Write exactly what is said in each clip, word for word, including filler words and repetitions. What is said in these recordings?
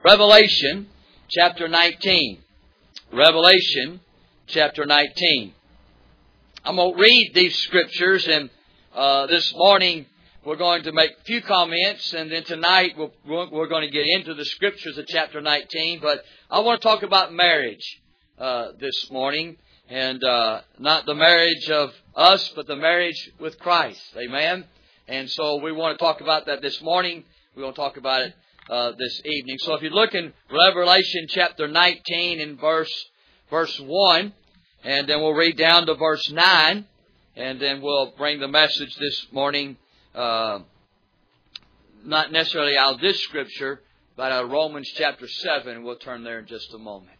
Revelation chapter nineteen. Revelation chapter nineteen. I'm going to read these scriptures, and uh, this morning we're going to make a few comments, and then tonight we'll, we're going to get into the scriptures of chapter nineteen. But I want to talk about marriage uh, this morning, and uh, not the marriage of us, but the marriage with Christ. Amen? And so we want to talk about that this morning. We're going to talk about it uh, this evening. So if you look in Revelation chapter nineteen in verse verse one, and then we'll read down to verse nine, and then we'll bring the message this morning, uh, not necessarily out of this scripture, but out of Romans chapter seven. We'll turn there in just a moment.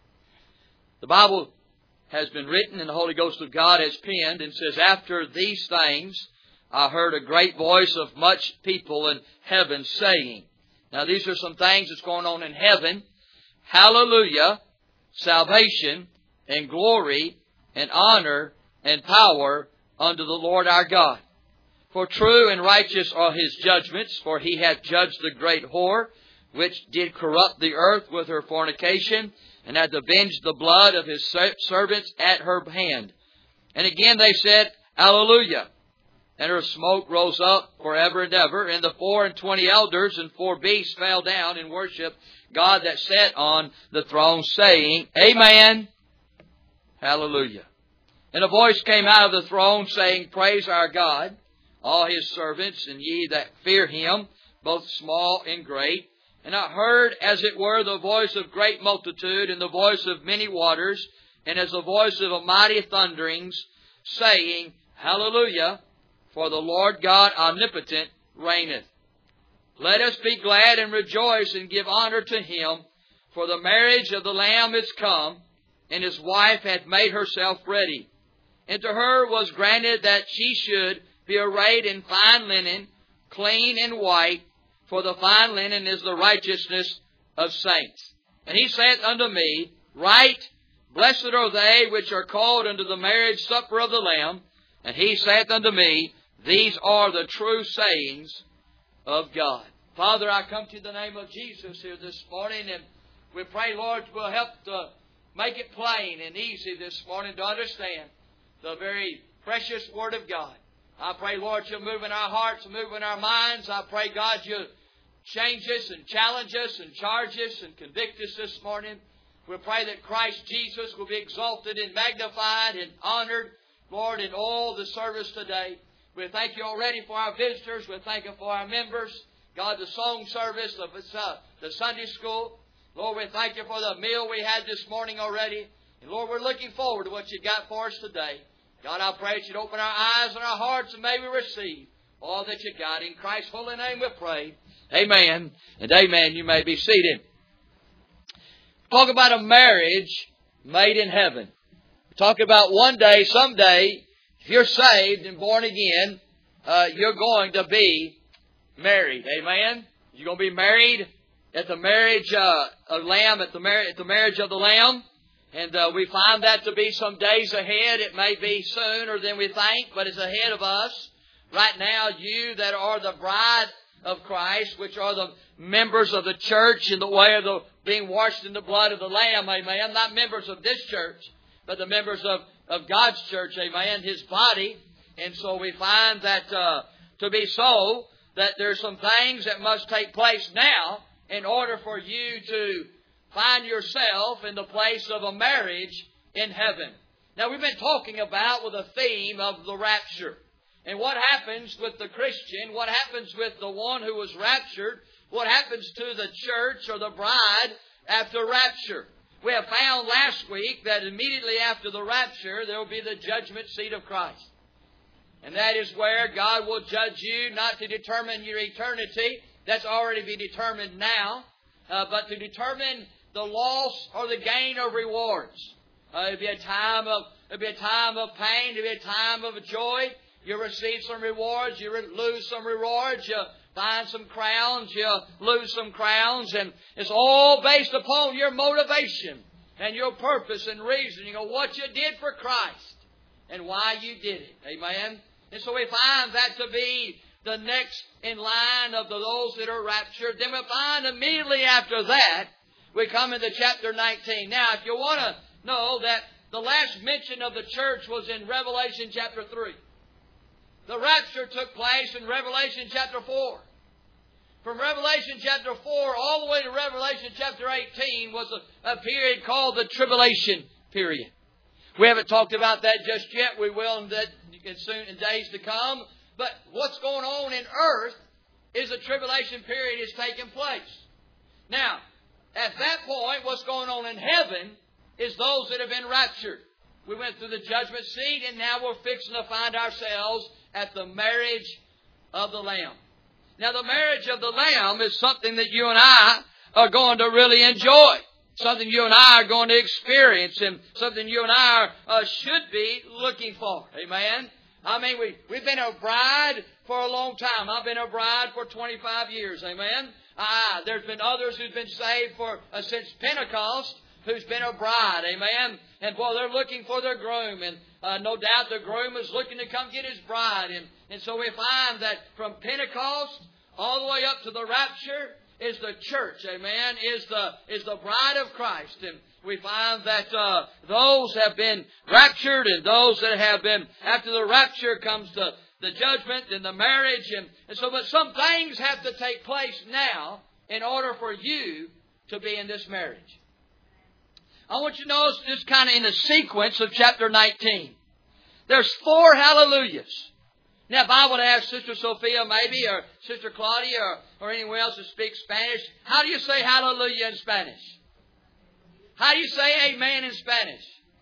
The Bible has been written, and the Holy Ghost of God has penned, and says, "After these things I heard a great voice of much people in heaven saying." Now these are some things that's going on in heaven. "Hallelujah, salvation and glory and honor and power unto the Lord our God. For true and righteous are His judgments, for He hath judged the great whore, which did corrupt the earth with her fornication, and hath avenged the blood of His servants at her hand." And again they said, "Hallelujah. And her smoke rose up forever and ever. And the four and twenty elders and four beasts fell down and worshipped God that sat on the throne, saying, Amen, Hallelujah. And a voice came out of the throne, saying, Praise our God, all His servants, and ye that fear Him, both small and great. And I heard, as it were, the voice of great multitude, and the voice of many waters, and as the voice of a mighty thunderings, saying, Hallelujah, for the Lord God omnipotent reigneth. Let us be glad and rejoice and give honor to Him, for the marriage of the Lamb is come, and His wife hath made herself ready. And to her was granted that she should be arrayed in fine linen, clean and white, for the fine linen is the righteousness of saints. And He saith unto me, Write, Blessed are they which are called unto the marriage supper of the Lamb. And He saith unto me, These are the true sayings of God. Father, I come to you in the name of Jesus here this morning, and we pray, Lord, we'll help to make it plain and easy this morning to understand the very precious Word of God. I pray, Lord, you'll move in our hearts and move in our minds. I pray, God, you'll change us and challenge us and charge us and convict us this morning. We pray that Christ Jesus will be exalted and magnified and honored, Lord, in all the service today. We thank you already for our visitors. We thank you for our members. God, the song service, the, uh, the Sunday school. Lord, we thank you for the meal we had this morning already. And Lord, we're looking forward to what you got for us today. God, I pray that you'd open our eyes and our hearts, and may we receive all that you got. In Christ's holy name we pray. Amen and amen. You may be seated. Talk about a marriage made in heaven. Talk about one day, someday, if you're saved and born again, uh, you're going to be married. Amen? You're going to be married at the marriage uh, of Lamb, at the, mar- at the marriage of the Lamb. And uh, we find that to be some days ahead. It may be sooner than we think, but it's ahead of us. Right now, you that are the bride of Christ, which are the members of the church in the way of the being washed in the blood of the Lamb, amen. Not members of this church, but the members of, of God's church, amen, His body. And so we find that uh, to be so, that there's some things that must take place now in order for you to find yourself in the place of a marriage in heaven. Now, we've been talking about with a theme of the rapture. And what happens with the Christian, what happens with the one who was raptured, what happens to the church or the bride after rapture. We have found last week that immediately after the rapture, there will be the judgment seat of Christ. And that is where God will judge you, not to determine your eternity. That's already been determined now. Uh, but to determine the loss or the gain of rewards. Uh, it'll be a time of, it'll be a time of pain. It'll be a time of joy. You'll receive some rewards. You'll lose some rewards. You'll find some crowns. You'll lose some crowns. And it's all based upon your motivation and your purpose and reasoning of what you did for Christ and why you did it. Amen? And so we find that to be the next in line of those that are raptured. Then we find immediately after that we come into chapter nineteen. Now, if you want to know that the last mention of the church was in Revelation chapter three. The rapture took place in Revelation chapter four. From Revelation chapter four all the way to Revelation chapter eighteen was a, a period called the tribulation period. We haven't talked about that just yet. We will in, that, in soon in days to come. But what's going on in earth is a tribulation period is taking place. Now, at that point, what's going on in heaven is those that have been raptured. We went through the judgment seat, and now we're fixing to find ourselves at the marriage of the Lamb. Now, the marriage of the Lamb is something that you and I are going to really enjoy. Something you and I are going to experience, and something you and I are, uh, should be looking for. Amen? I mean, we, we've been a bride for a long time. I've been a bride for twenty-five years. Amen? Ah, there's been others who've been saved for uh, since Pentecost who's been a bride. Amen? And boy, they're looking for their groom. And uh, no doubt the groom is looking to come get his bride. And, and so we find that from Pentecost all the way up to the rapture is the church, amen, is the is the bride of Christ. And we find that uh, those have been raptured, and those that have been, after the rapture comes the, the judgment and the marriage. And, and so, but some things have to take place now in order for you to be in this marriage. I want you to notice this kind of in the sequence of chapter nineteen. There's four hallelujahs. Now, if I would ask Sister Sophia maybe, or Sister Claudia, or, or anyone else who speaks Spanish, how do you say hallelujah in Spanish? How do you say amen in Spanish?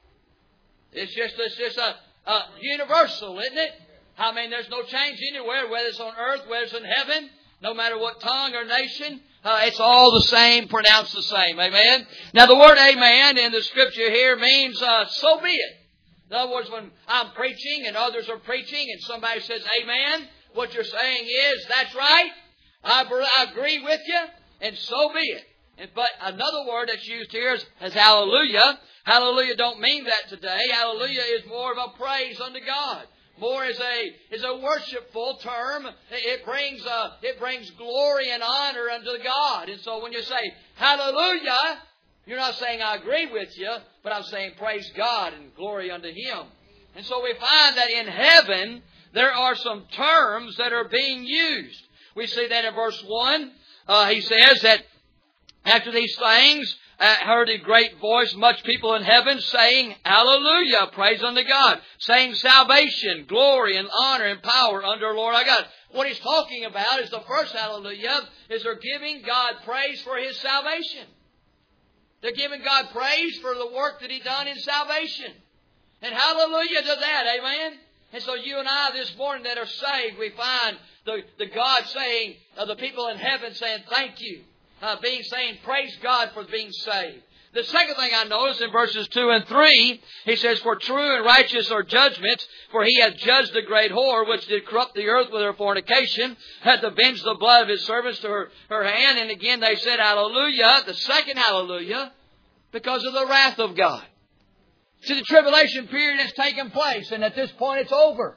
It's just, it's just a, a universal, isn't it? I mean, there's no change anywhere, whether it's on earth, whether it's in heaven, no matter what tongue or nation. Uh, it's all the same, pronounced the same. Amen? Now, the word amen in the Scripture here means uh, so be it. In other words, when I'm preaching and others are preaching and somebody says amen, what you're saying is, that's right, I, I agree with you, and so be it. And, but another word that's used here is, is hallelujah. Hallelujah don't mean that today. Hallelujah is more of a praise unto God. More is a is a worshipful term. It brings uh, it brings glory and honor unto God. And so when you say hallelujah, you're not saying I agree with you, but I'm saying praise God and glory unto Him. And so we find that in heaven, there are some terms that are being used. We see that in verse one. Uh, he says that after these things, I heard a great voice, much people in heaven saying, hallelujah, praise unto God. Saying salvation, glory and honor and power unto our Lord our God. What he's talking about is the first hallelujah, is they're giving God praise for His salvation. They're giving God praise for the work that He done in salvation. And hallelujah to that, amen? And so you and I this morning that are saved, we find the, the God saying, uh, the people in heaven saying, thank you. Uh, being saying, praise God for being saved. The second thing I notice in verses two and three, he says, for true and righteous are judgments, for He hath judged the great whore, which did corrupt the earth with her fornication, hath avenged the blood of His servants to her, her hand. And again they said, hallelujah, the second hallelujah, because of the wrath of God. See, the tribulation period has taken place, and at this point it's over.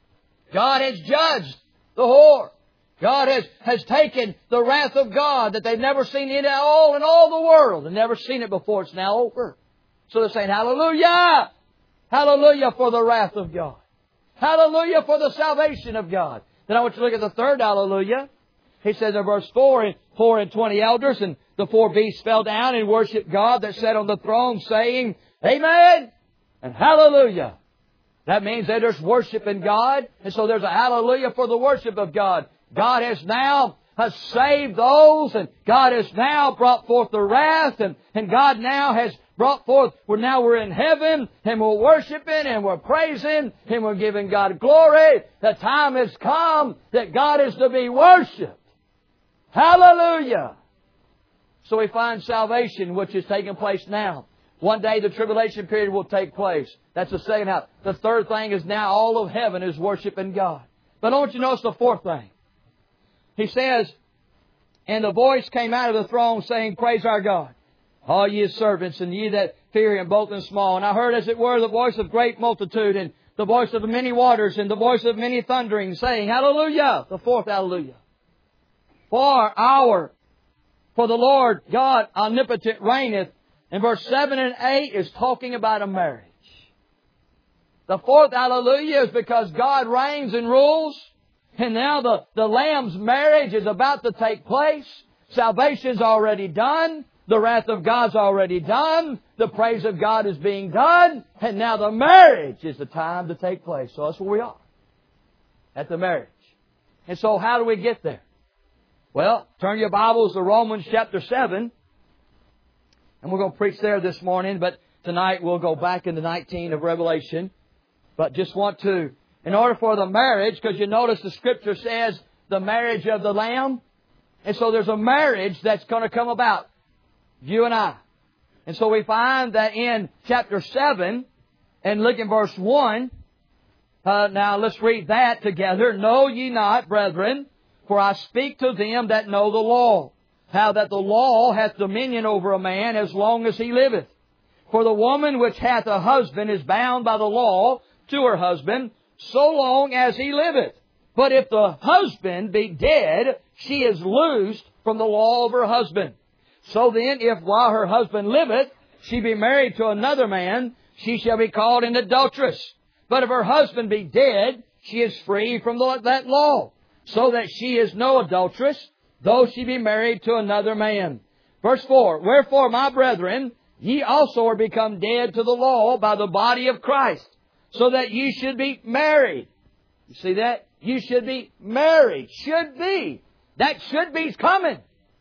God has judged the whore. God has, has taken the wrath of God that they've never seen in all in all the world. They've never seen it before. It's now over. So they're saying, hallelujah! Hallelujah for the wrath of God. Hallelujah for the salvation of God. Then I want you to look at the third hallelujah. He says in verse four, four and twenty elders, and the four beasts fell down and worshipped God that sat on the throne, saying, amen and hallelujah. That means they're just worshiping God. And so there's a hallelujah for the worship of God. God has now has saved those, and God has now brought forth the wrath, and, and God now has brought forth, we're now we're in heaven, and we're worshiping, and we're praising, and we're giving God glory. The time has come that God is to be worshipped. Hallelujah! So we find salvation, which is taking place now. One day the tribulation period will take place. That's the second half. The third thing is now all of heaven is worshiping God. But I want you to notice the fourth thing. He says, and the voice came out of the throne saying, praise our God, all ye His servants, and ye that fear Him, both and small. And I heard as it were the voice of great multitude, and the voice of many waters, and the voice of many thunderings, saying, hallelujah, the fourth hallelujah. For our For the Lord God omnipotent reigneth. And verse seven and eight is talking about a marriage. The fourth hallelujah is because God reigns and rules. And now the, the Lamb's marriage is about to take place. Salvation's already done. The wrath of God's already done. The praise of God is being done. And now the marriage is the time to take place. So that's where we are. At the marriage. And so how do we get there? Well, turn your Bibles to Romans chapter seven. And we're going to preach there this morning. But tonight we'll go back into nineteen of Revelation. But just want to, in order for the marriage, because you notice the Scripture says the marriage of the Lamb. And so there's a marriage that's going to come about. You and I. And so we find that in chapter seven, and look in verse one. Uh, now let's read that together. Know ye not, brethren, for I speak to them that know the law, how that the law hath dominion over a man as long as he liveth. For the woman which hath a husband is bound by the law to her husband, so long as he liveth. But if the husband be dead, she is loosed from the law of her husband. So then, if while her husband liveth, she be married to another man, she shall be called an adulteress. But if her husband be dead, she is free from the, that law, so that she is no adulteress, though she be married to another man. Verse four, wherefore, my brethren, ye also are become dead to the law by the body of Christ, so that ye should be married. You see that? You should be married. Should be. That should be's coming.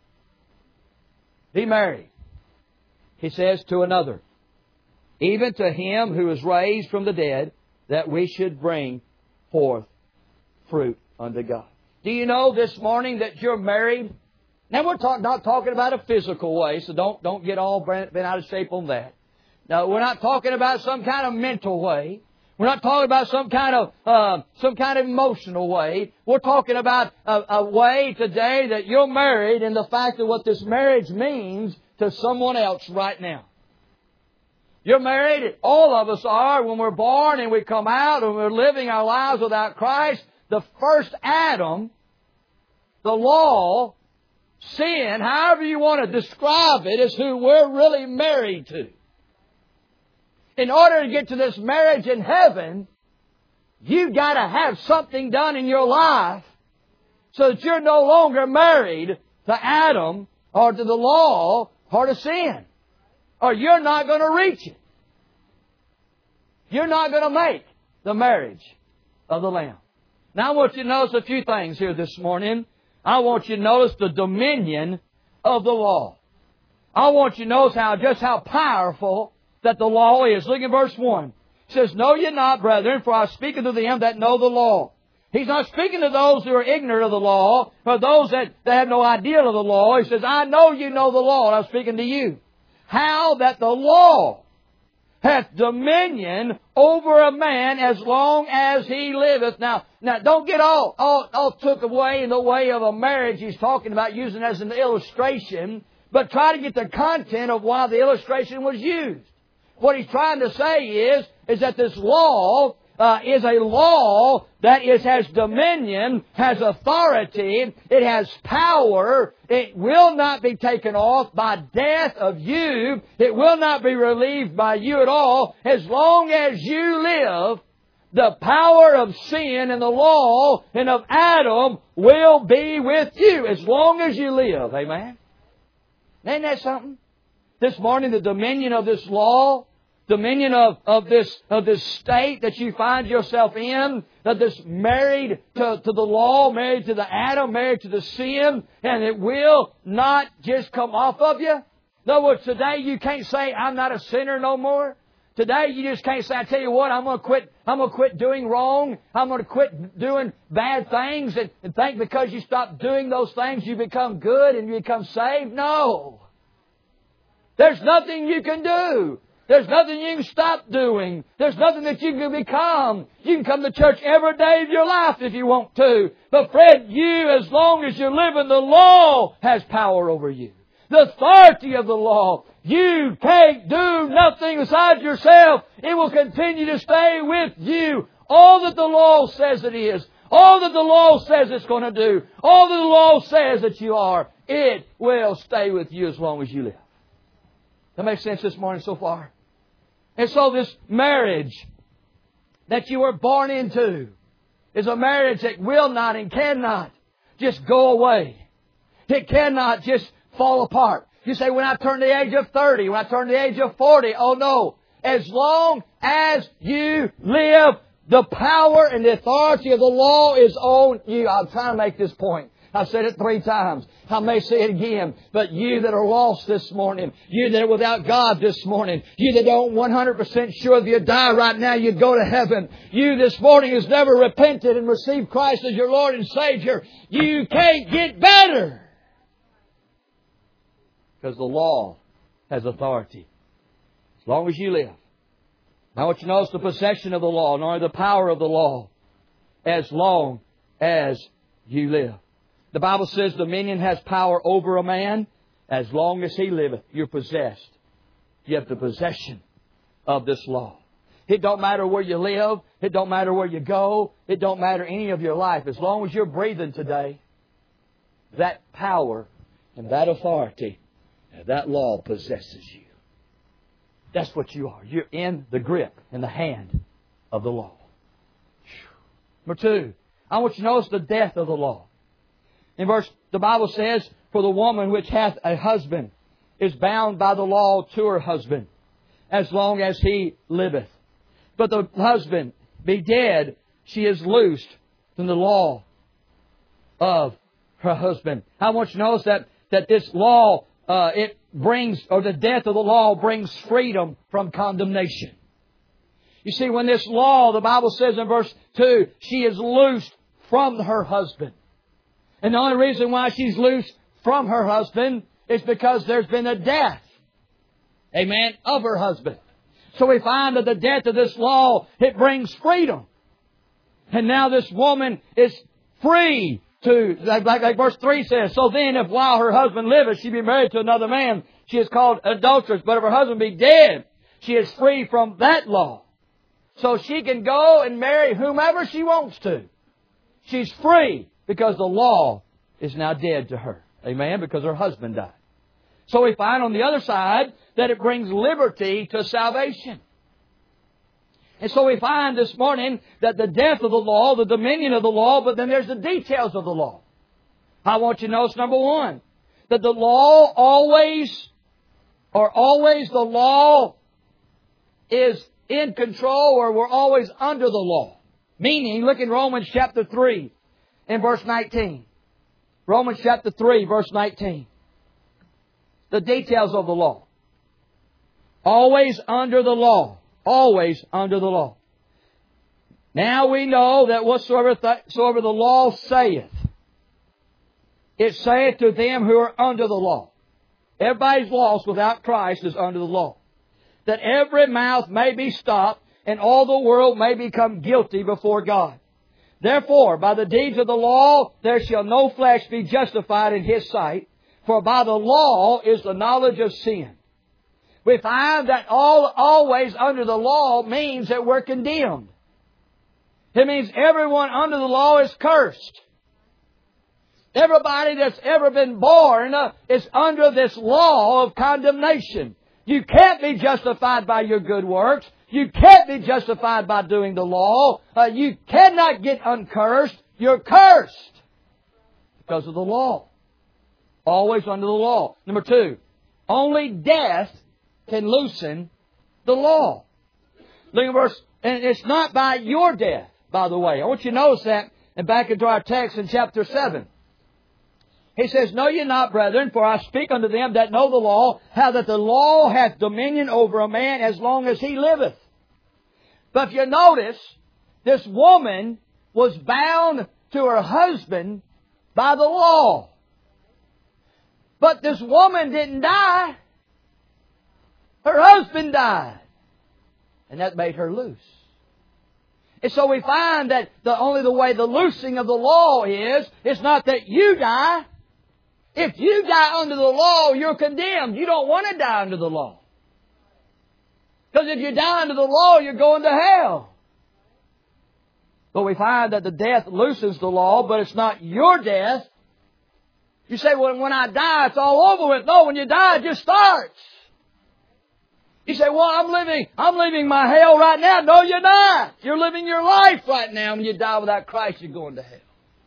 Be married. He says to another, even to him who is raised from the dead, that we should bring forth fruit unto God. Do you know this morning that you're married? Now we're talk, not talking about a physical way, so don't, don't get all bent out of shape on that. No, we're not talking about some kind of mental way. We're not talking about some kind of uh, some kind of emotional way. We're talking about a, a way today that you're married and the fact of what this marriage means to someone else right now. You're married. All of us are when we're born and we come out and we're living our lives without Christ. The first Adam, the law, sin, however you want to describe it, is who we're really married to. In order to get to this marriage in heaven, you've got to have something done in your life so that you're no longer married to Adam or to the law or to sin. Or you're not going to reach it. You're not going to make the marriage of the Lamb. Now I want you to notice a few things here this morning. I want you to notice the dominion of the law. I want you to notice how just how powerful that the law is. Look at verse one. It says, know ye not, brethren, for I speak unto them that know the law. He's not speaking to those who are ignorant of the law, or those that, that have no idea of the law. He says, I know you know the law, and I'm speaking to you. How that the law hath dominion over a man as long as he liveth. Now, now don't get all, all, all took away in the way of a marriage he's talking about, using as an illustration, but try to get the content of why the illustration was used. What he's trying to say is, is that this law uh, is a law that is, has dominion, has authority, it has power. It will not be taken off by death of you. It will not be relieved by you at all. As long as you live, the power of sin and the law and of Adam will be with you as long as you live. Amen? Ain't that something? This morning, the dominion of this law, dominion of, of this of this state that you find yourself in, that this married to, to the law, married to the Adam, married to the sin, and it will not just come off of you. In other words, today you can't say, I'm not a sinner no more. Today you just can't say, I tell you what, I'm going to quit, I'm going to quit doing wrong. I'm going to quit doing bad things and, and think because you stop doing those things you become good and you become saved. No. There's nothing you can do. There's nothing you can stop doing. There's nothing that you can become. You can come to church every day of your life if you want to. But friend, you, as long as you're living, the law has power over you. The authority of the law. You can't do nothing besides yourself. It will continue to stay with you. All that the law says it is. All that the law says it's going to do. All that the law says that you are. it will stay with you as long as you live. That makes sense this morning so far? And so this marriage that you were born into is a marriage that will not and cannot just go away. It cannot just fall apart. You say, when I turn the age of thirty, when I turn the age of forty, oh no. As long as you live, the power and the authority of the law is on you. I'm trying to make this point. I've said it three times. I may say it again. But you that are lost this morning, you that are without God this morning, you that don't one hundred percent sure if you die right now, you'd go to heaven. You this morning has never repented and received Christ as your Lord and Savior. You can't get better. Because the law has authority. As long as you live. Now I want you to notice the possession of the law, nor the power of the law. As long as you live. The Bible says dominion has power over a man. As long as he liveth, you're possessed. You have the possession of this law. It don't matter where you live. It don't matter where you go. It don't matter any of your life. As long as you're breathing today, that power and that authority and that law possesses you. That's what you are. You're in the grip, in the hand of the law. Number two, I want you to notice the death of the law. In verse, the Bible says, for the woman which hath a husband is bound by the law to her husband, as long as he liveth. But the husband be dead, she is loosed from the law of her husband. I want you to notice that, that this law, uh, it brings, or the death of the law brings freedom from condemnation. You see, when this law, the Bible says in verse two, she is loosed from her husband. And the only reason why she's loose from her husband is because there's been a death, amen, of her husband. So we find that the death of this law, it brings freedom. And now this woman is free to, like, like, like verse three says, so then if while her husband liveth, she be married to another man, she is called adulteress. But if her husband be dead, she is free from that law. So she can go and marry whomever she wants to. She's free. Because the law is now dead to her. Amen? Because her husband died. So we find on the other side that it brings liberty to salvation. And so we find this morning that the death of the law, the dominion of the law, but then there's the details of the law. I want you to notice, number one, that the law always, or always the law is in control, or we're always under the law. Meaning, look in Romans chapter three. In verse nineteen. Romans chapter three, verse nineteen. The details of the law. Always under the law. Always under the law. Now we know that whatsoever, th- whatsoever the law saith, it saith to them who are under the law. Everybody's lost without Christ is under the law. That every mouth may be stopped and all the world may become guilty before God. Therefore, by the deeds of the law, there shall no flesh be justified in His sight, for by the law is the knowledge of sin. We find that all always under the law means that we're condemned. It means everyone under the law is cursed. Everybody that's ever been born uh, is under this law of condemnation. You can't be justified by your good works. You can't be justified by doing the law. Uh, you cannot get uncursed. You're cursed because of the law. Always under the law. Number two, only death can loosen the law. Look at verse, and it's not by your death, by the way. I want you to notice that, and back into our text in chapter seven. He says, know ye not, brethren, for I speak unto them that know the law, how that the law hath dominion over a man as long as he liveth. But if you notice, this woman was bound to her husband by the law. But this woman didn't die. Her husband died. And that made her loose. And so we find that the only the way the loosing of the law is, it's not that you die. If you die under the law, you're condemned. You don't want to die under the law. Because if you die under the law, you're going to hell. But we find that the death loosens the law, but it's not your death. You say, well, when I die, it's all over with. No, when you die, it just starts. You say, well, I'm living, I'm living my hell right now. No, you're not. You're living your life right now. When you die without Christ, you're going to hell.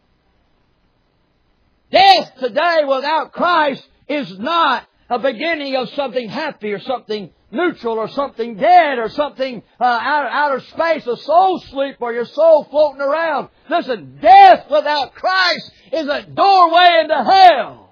Death today without Christ is not a beginning of something happy or something neutral or something dead or something uh, out of outer space, a soul sleep or your soul floating around. Listen, death without Christ is a doorway into hell.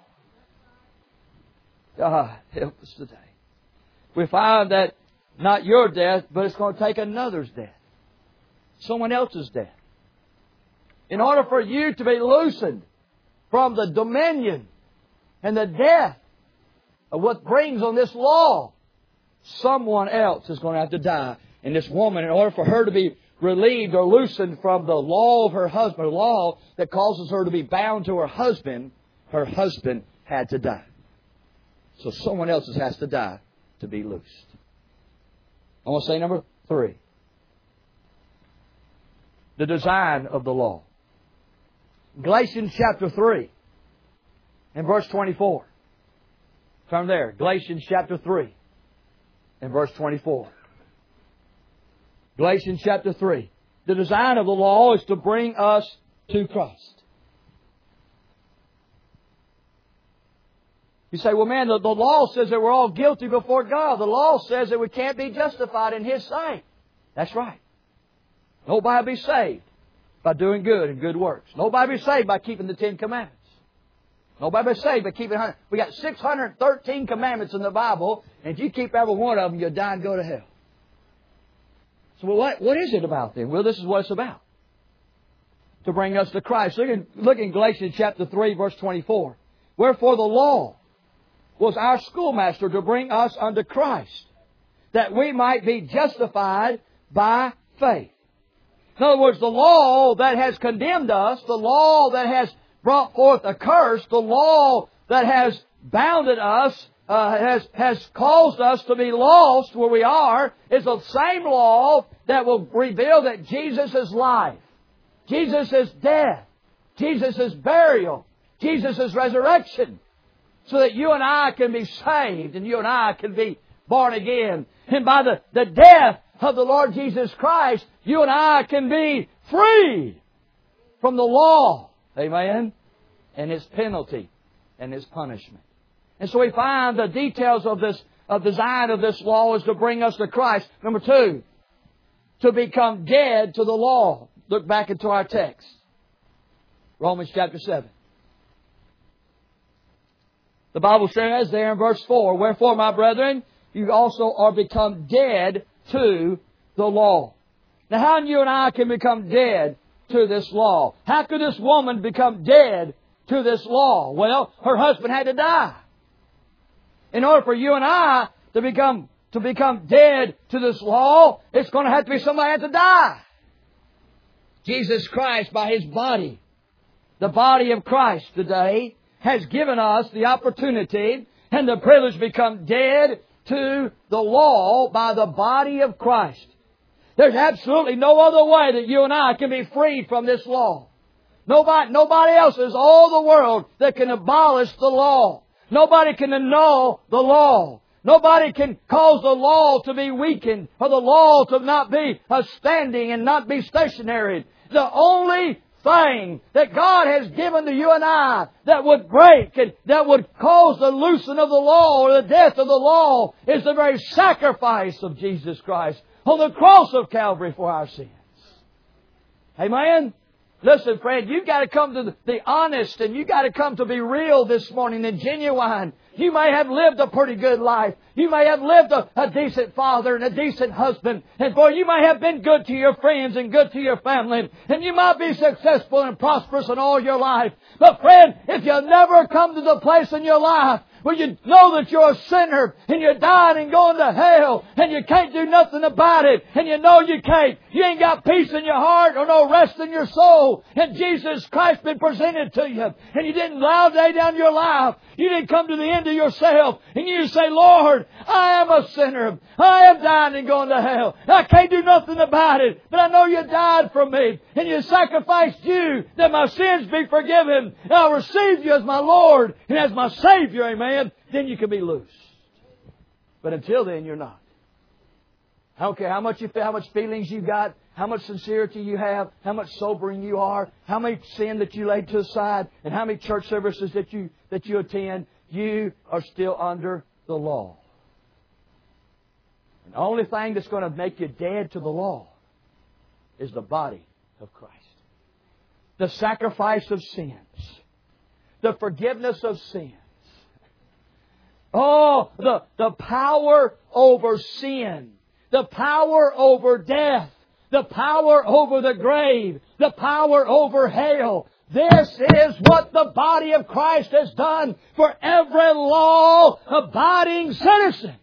God, help us today. We find that not your death, but it's going to take another's death. Someone else's death. In order for you to be loosened from the dominion and the death of what brings on this law, someone else is going to have to die. And this woman, in order for her to be relieved or loosened from the law of her husband, the law that causes her to be bound to her husband, her husband had to die. So someone else has to die to be loosed. I want to say number three. The design of the law. Galatians chapter three and verse twenty-four. Turn there. Galatians chapter three and verse twenty-four. Galatians chapter three. The design of the law is to bring us to Christ. You say, well, man, the, the law says that we're all guilty before God. The law says that we can't be justified in His sight. That's right. Nobody be saved by doing good and good works. Nobody be saved by keeping the Ten Commandments. Nobody be saved by keeping... We got six hundred thirteen commandments in the Bible, and if you keep every one of them, you'll die and go to hell. So what, what is it about then? Well, this is what it's about. To bring us to Christ. Look in, look in Galatians chapter three, verse twenty-four. Wherefore the law was our schoolmaster to bring us unto Christ, that we might be justified by faith. In other words, the law that has condemned us, the law that has brought forth a curse, the law that has bounded us, uh, has, has caused us to be lost where we are, is the same law that will reveal that Jesus is life, Jesus is death, Jesus is burial, Jesus is resurrection, so that you and I can be saved and you and I can be born again. And by the, the death of the Lord Jesus Christ, you and I can be freed from the law. Amen? And its penalty and its punishment. And so we find the details of this, of the design of this law is to bring us to Christ. Number two, to become dead to the law. Look back into our text. Romans chapter seven. The Bible says there in verse four, wherefore, my brethren, you also are become dead to the law. Now, how you and I can become dead to this law? How could this woman become dead to this law? Well, her husband had to die. In order for you and I to become to become dead to this law, it's going to have to be somebody that has to die. Jesus Christ, by His body, the body of Christ today, has given us the opportunity and the privilege to become dead to the law by the body of Christ. There's absolutely no other way that you and I can be freed from this law. Nobody, nobody else is all the world that can abolish the law. Nobody can annul the law. Nobody can cause the law to be weakened or the law to not be uh, standing and not be stationary. The only thing that God has given to you and I that would break and that would cause the loosening of the law or the death of the law is the very sacrifice of Jesus Christ on the cross of Calvary for our sins. Amen? Listen, friend, you've got to come to the, the honest and you've got to come to be real this morning and genuine. You may have lived a pretty good life. You may have lived a, a decent father and a decent husband. And boy, you may have been good to your friends and good to your family. And you might be successful and prosperous in all your life. But friend, if you never come to the place in your life where you know that you're a sinner and you're dying and going to hell and you can't do nothing about it and you know you can't. You ain't got peace in your heart or no rest in your soul. And Jesus Christ been presented to you and you didn't lay down your life. You didn't come to the end of yourself and you say, Lord, I am a sinner. I am dying and going to hell. I can't do nothing about it. But I know You died for me. And You sacrificed You that my sins be forgiven. And I'll receive You as my Lord and as my Savior. Amen. Then you can be loose. But until then, you're not. I don't care how much you feel, how much feelings you got, how much sincerity you have, how much sobering you are, how many sin that you laid to the side, and how many church services that you that you attend. You are still under the law. And the only thing that's going to make you dead to the law is the body of Christ. The sacrifice of sins. The forgiveness of sins. Oh, the, the power over sin. The power over death. The power over the grave. The power over hell. This is what the body of Christ has done for every law-abiding citizen.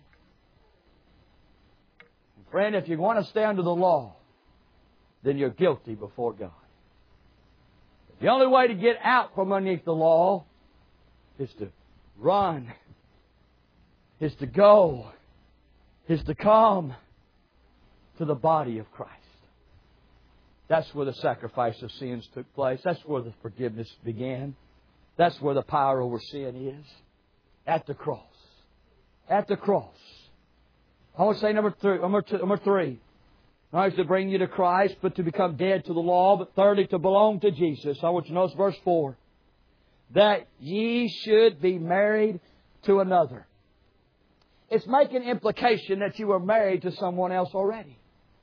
Friend, if you want to stay under the law, then you're guilty before God. The only way to get out from underneath the law is to run, is to go, is to come to the body of Christ. That's where the sacrifice of sins took place. That's where the forgiveness began. That's where the power over sin is. At the cross. At the cross. I want to say number three. Number, two, number three. Not only to bring you to Christ, but to become dead to the law. But thirdly, to belong to Jesus. I want you to notice verse four. That ye should be married to another. It's making implication that you were married to someone else already.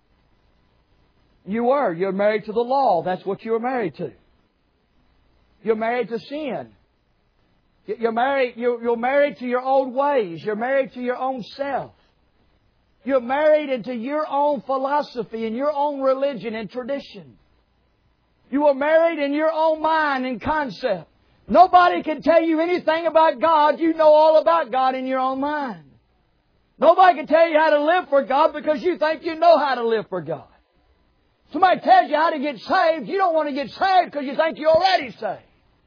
You were. You're married to the law. That's what you were married to. You're married to sin. You're married, you're, you're married to your own ways. You're married to your own self. You're married into your own philosophy and your own religion and tradition. You are married in your own mind and concept. Nobody can tell you anything about God. You know all about God in your own mind. Nobody can tell you how to live for God because you think you know how to live for God. Somebody tells you how to get saved, you don't want to get saved because you think you're already saved.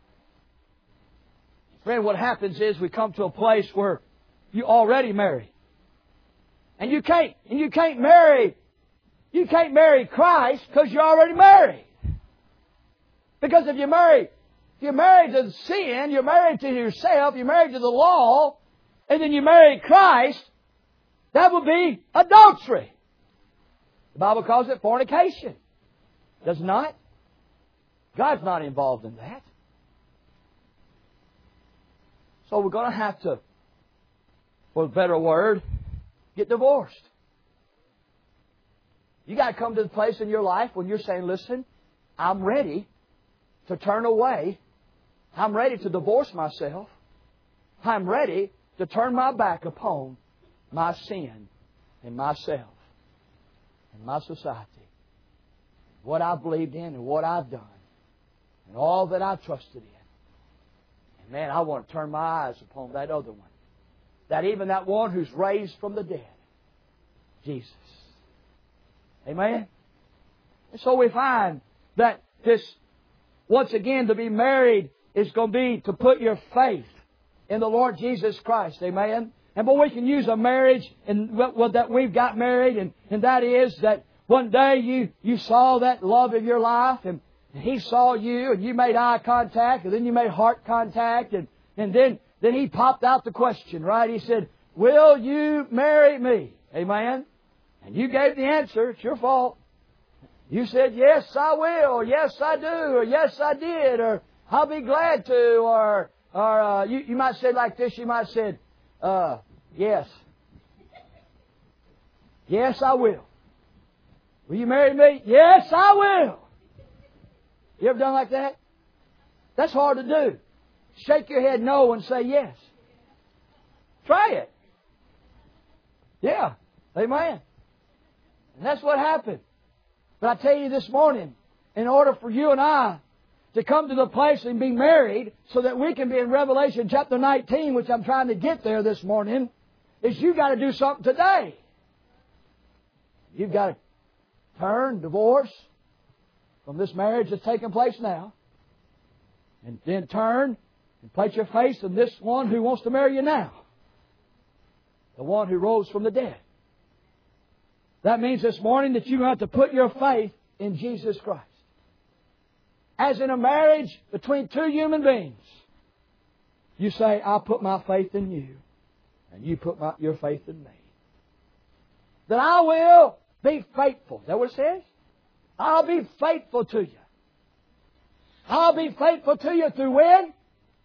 Friend, what happens is we come to a place where you're already married. And you can't, and you can't marry, you can't marry Christ because you're already married. Because if you marry, if you're married to sin, you're married to yourself, you're married to the law, and then you marry Christ, that would be adultery. The Bible calls it fornication. Does it not? God's not involved in that. So we're going to have to, for a better word, get divorced. You got to come to the place in your life when you're saying, listen, I'm ready to turn away. I'm ready to divorce myself. I'm ready to turn my back upon my sin and myself and my society. What I believed in and what I've done and all that I trusted in. And man, I want to turn my eyes upon that other one. That even that one who's raised from the dead. Jesus. Amen? And so we find that this, once again, to be married is going to be to put your faith in the Lord Jesus Christ. Amen? And but we can use a marriage and well, that we've got married, and, and that is that one day you, you saw that love of your life, and he saw you, and you made eye contact, and then you made heart contact, and, and then, then he popped out the question, right? He said, will you marry me? Amen? And you gave the answer. It's your fault. You said, yes, I will, or yes, I do, or yes, I did, or I'll be glad to, or, or uh, you, you might say like this, you might have said, uh, yes. Yes, I will. Will you marry me? Yes, I will. You ever done like that? That's hard to do. Shake your head no and say yes. Try it. Yeah. Amen. And that's what happened. But I tell you this morning, in order for you and I to come to the place and be married so that we can be in Revelation chapter nineteen, which I'm trying to get there this morning, is you got to do something today. You've got to turn, divorce from this marriage that's taking place now, and then turn and place your face in this one who wants to marry you now. The one who rose from the dead. That means this morning that you have to put your faith in Jesus Christ. As in a marriage between two human beings, you say, I put my faith in you, and you put my, your faith in me. That I will be faithful. Is that what it says? I'll be faithful to you. I'll be faithful to you through when?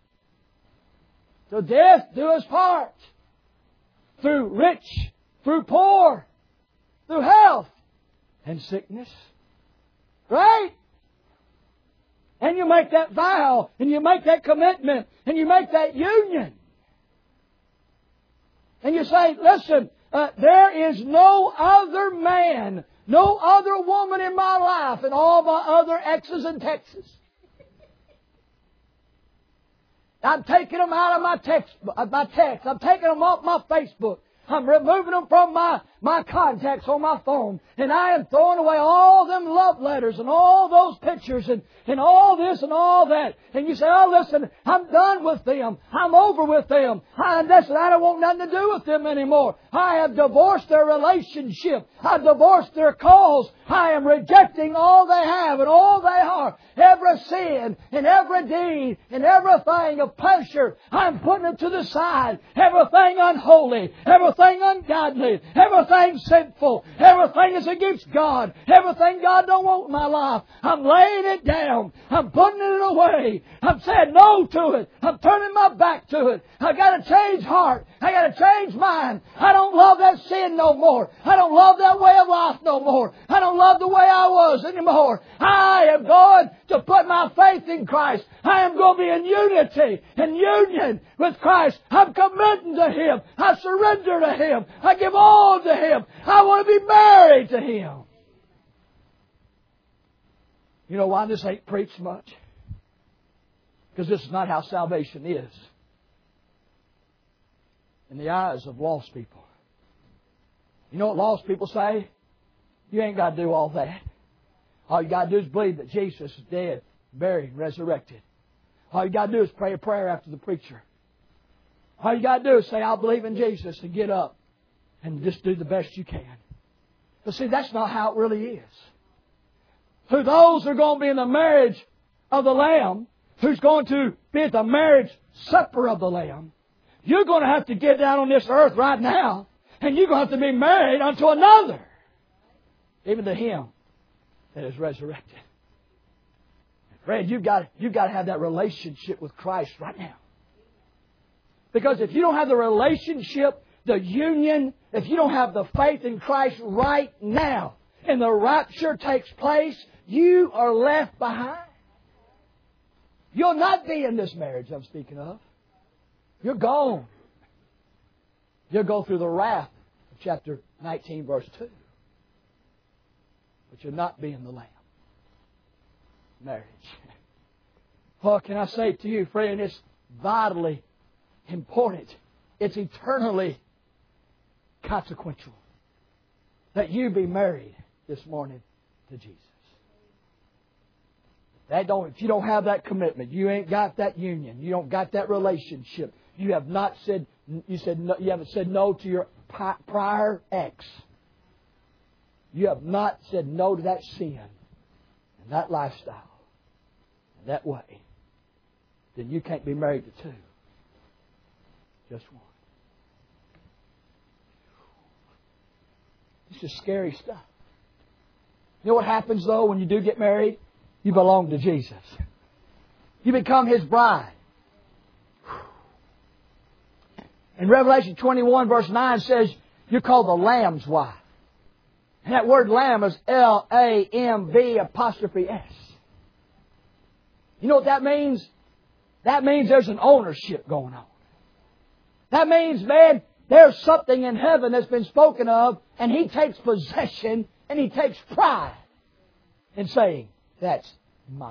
Till death do us part. Through rich, through poor, through health and sickness. Right? And you make that vow, and you make that commitment, and you make that union. And you say, listen, uh, there is no other man, no other woman in my life, and all my other exes and texes. I'm taking them out of my text, my text. I'm taking them off my Facebook. I'm removing them from my, my contacts on my phone. And I am throwing away all them love letters and all those pictures and, and all this and all that. And you say, oh, listen, I'm done with them. I'm over with them. I, listen, I don't want nothing to do with them anymore. I have divorced their relationship. I've divorced their cause. I am rejecting all they have and all they are. Every sin and every deed and everything of pleasure, I'm putting it to the side. Everything unholy, everything ungodly, everything sinful, everything is against God, everything God don't want in my life. I'm laying it down. I'm putting it away. I'm saying no to it. I'm turning my back to it. I got to change heart. I got to change mind. I don't love that sin no more. I don't love that way of life no more. I don't love the way I was anymore. I am going to put my faith in Christ. I am going to be in unity and union with Christ. I'm committing to Him. I surrender to Him. I give all to Him. I want to be married to Him. You know why this ain't preached much? Because this is not how salvation is in the eyes of lost people. You know what lost people say? You ain't got to do all that. All you got to do is believe that Jesus is dead, buried, and resurrected. All you got to do is pray a prayer after the preacher. All you got to do is say, I believe in Jesus, and get up and just do the best you can. But see, that's not how it really is. To those who are going to be in the marriage of the Lamb, who's going to be at the marriage supper of the Lamb, you're going to have to get down on this earth right now, and you're going to have to be married unto another, even to Him that is resurrected. Friend, you've got, you've got to have that relationship with Christ right now. Because if you don't have the relationship, the union, if you don't have the faith in Christ right now, and the rapture takes place, you are left behind. You'll not be in this marriage I'm speaking of. You're gone. You'll go through the wrath of chapter nineteen, verse two. But you'll not be in the Lamb. Marriage. What can I say to you, friend? It's vitally important. It's eternally consequential that you be married this morning to Jesus. That don't, if you don't have that commitment, you ain't got that union, you don't got that relationship, you have not said, you said no, you haven't said no to your prior ex. You have not said no to that sin and that lifestyle and that way. Then you can't be married to two. Just one. This is scary stuff. You know what happens though when you do get married? You belong to Jesus. You become His bride. In Revelation twenty-one verse nine says you're called the Lamb's wife. And that word lamb is L A M B apostrophe S. You know what that means? That means there's an ownership going on. That means, man, there's something in heaven that's been spoken of, and He takes possession and He takes pride in saying, that's my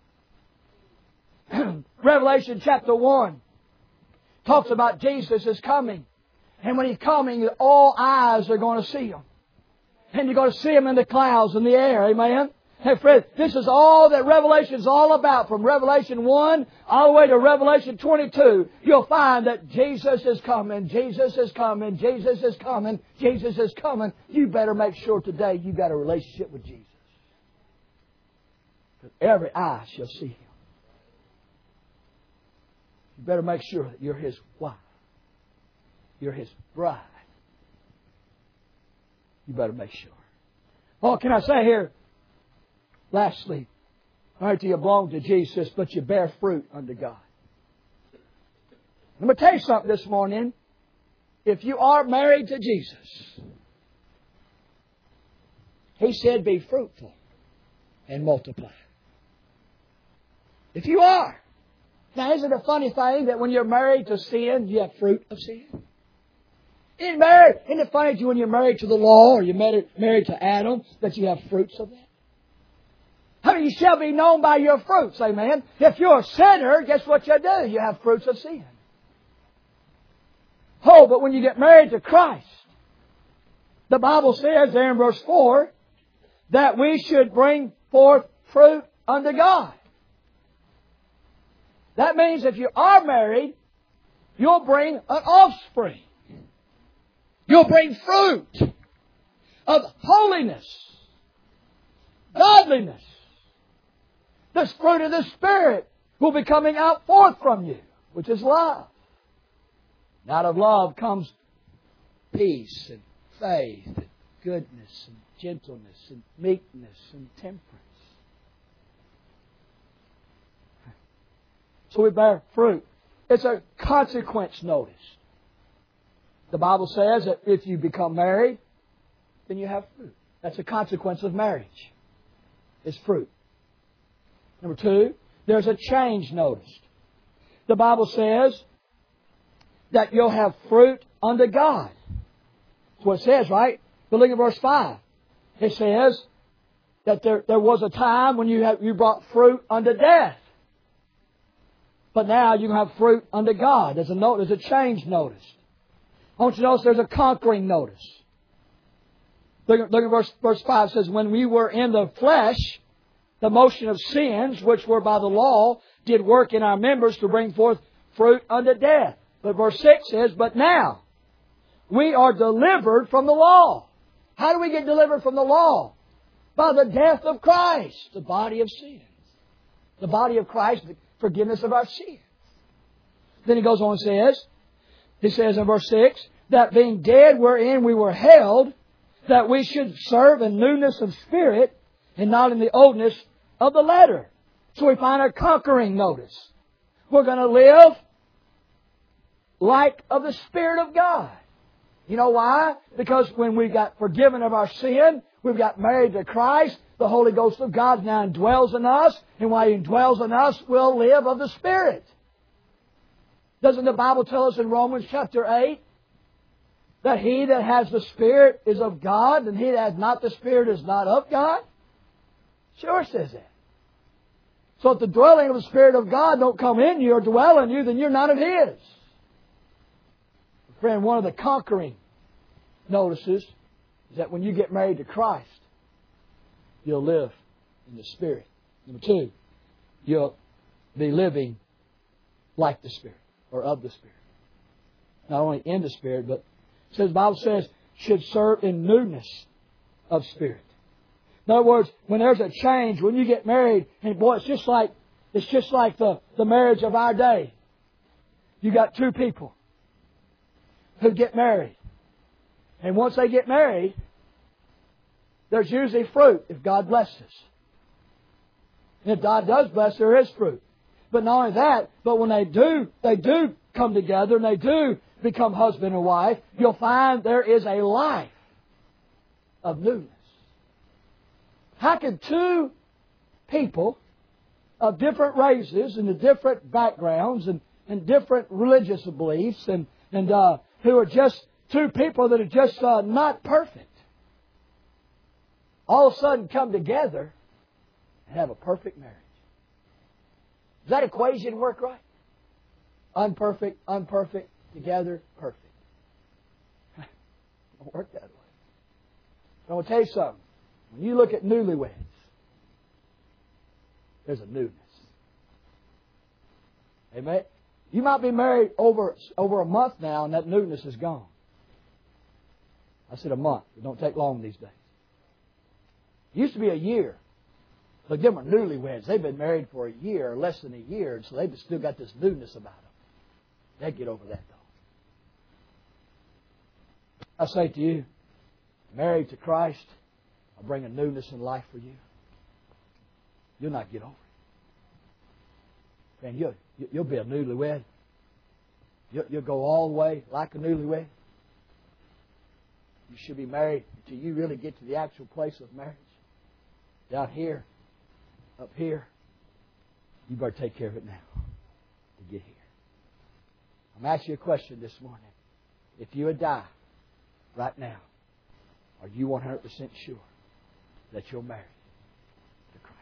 wife. Revelation chapter one talks about Jesus is coming. And when He's coming, all eyes are going to see Him. And you're going to see Him in the clouds in the air. Amen? Hey friend, this is all that Revelation is all about. From Revelation one all the way to Revelation twenty-two, you'll find that Jesus is coming, Jesus is coming, Jesus is coming, Jesus is coming. You better make sure today you've got a relationship with Jesus. Because every eye shall see Him. You better make sure that you're His wife. You're His bride. You better make sure. Oh, can I say here, lastly, all right, you belong to Jesus, but you bear fruit unto God. I'm going to tell you something this morning. If you are married to Jesus, He said, be fruitful and multiply. If you are. Now, isn't it a funny thing that when you're married to sin, you have fruit of sin? Isn't it, married, isn't it funny that when you're married to the law or you're married, married to Adam that you have fruits of that? I mean, you shall be known by your fruits, amen. If you're a sinner, guess what you do? You have fruits of sin. Oh, but when you get married to Christ, the Bible says there in verse four that we should bring forth fruit unto God. That means if you are married, you'll bring an offspring. You'll bring fruit of holiness, godliness. This fruit of the Spirit will be coming out forth from you, which is love. And out of love comes peace and faith and goodness and gentleness and meekness and temperance. So we bear fruit. It's a consequence notice. The Bible says that if you become married, then you have fruit. That's a consequence of marriage. It's fruit. Number two, there's a change noticed. The Bible says that you'll have fruit unto God. That's what it says, right? But look at verse five. It says that there, there was a time when you, have, you brought fruit unto death. But now you can have fruit unto God. There's a note, there's a change notice. I want you to notice there's a conquering notice. Look at, look at verse, verse five. It says, when we were in the flesh, the motion of sins, which were by the law, did work in our members to bring forth fruit unto death. But verse six says, but now we are delivered from the law. How do we get delivered from the law? By the death of Christ, the body of sins. The body of Christ, the forgiveness of our sins. Then he goes on and says, he says in verse six, that being dead wherein we were held, that we should serve in newness of spirit and not in the oldness of the letter. So we find a conquering notice. We're going to live like of the Spirit of God. You know why? Because when we got forgiven of our sin, we've got married to Christ, the Holy Ghost of God now indwells in us, and while He indwells in us, we'll live of the Spirit. Doesn't the Bible tell us in Romans chapter eight that he that has the Spirit is of God, and he that has not the Spirit is not of God? Sure it says that. So if the dwelling of the Spirit of God don't come in you or dwell in you, then you're not of His. Friend, one of the conquering notices is that when you get married to Christ, you'll live in the Spirit. Number two, you'll be living like the Spirit or of the Spirit. Not only in the Spirit, but it says, the Bible says, should serve in newness of spirit. In other words, when there's a change, when you get married, and boy, it's just like it's just like the, the marriage of our day. You got two people who get married. And once they get married, there's usually fruit if God blesses. And if God does bless, there is fruit. But not only that, but when they do, they do come together and they do become husband and wife, you'll find there is a life of newness. How can two people of different races and of different backgrounds and, and different religious beliefs and, and uh, who are just two people that are just uh, not perfect, all of a sudden come together and have a perfect marriage? Does that equation work right? Unperfect, unperfect, together, perfect. It don't work that way. But I want to tell you something. When you look at newlyweds, There's a newness. Amen. You might be married over over a month now, and that newness is gone. I said a month. It don't take long these days. It used to be a year. Look, them are newlyweds. They've been married for a year or less than a year, and so they've still got this newness about them. They get over that, though. I say to you, married to Christ, I'll bring a newness in life for you. You'll not get over it. Man, you'll, you'll be a newlywed. You'll, you'll go all the way like a newlywed. You should be married until you really get to the actual place of marriage. Down here, up here, you better take care of it now to get here. I'm asking you a question this morning. If you would die right now, are you one hundred percent sure that you're married to Christ?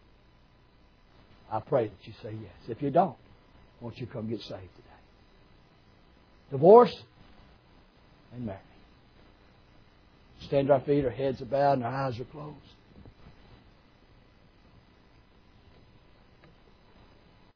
I pray that you say yes. If you don't, won't you come get saved today? Divorce and married. Stand to our feet, our heads are bowed, and our eyes are closed.